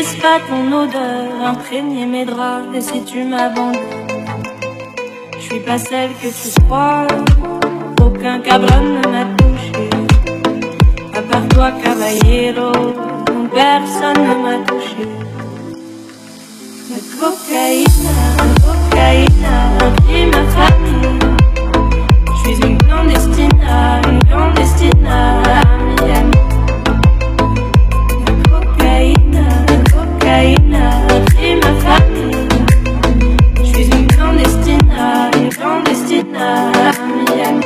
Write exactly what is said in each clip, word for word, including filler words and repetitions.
laisses pas ton odeur imprégner mes draps, et si tu m'abandonnes, je suis pas celle que tu crois. Aucun cabron ne m'a touché, à part toi, caballero. Personne ne m'a touché. La cocaïne, la cocaïne remplit ma famille. Je suis une clandestina, une clandestina à Miami. La cocaïne, la cocaïne remplit ma famille. Je suis une clandestina, une clandestina à Miami.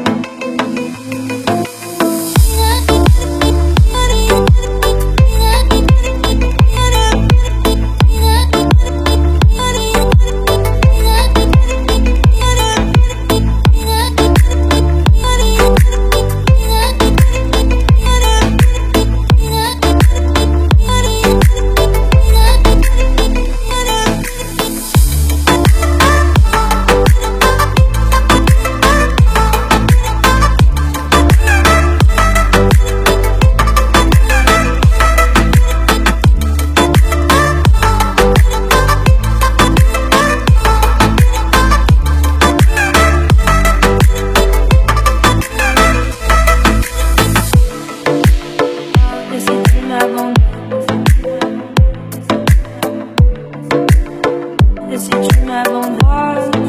Et si tu m'abandonnes,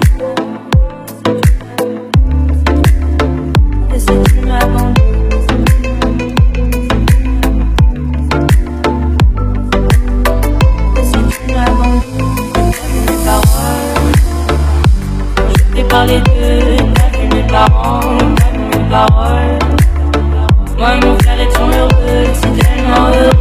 et si tu m'abandonnes, et si tu m'abandonnes, t'as vu mes paroles, je t'ai parlé d'eux, t'as vu mes parents, t'as vu mes paroles. Moi et mon frère étions heureux, si tellement heureux.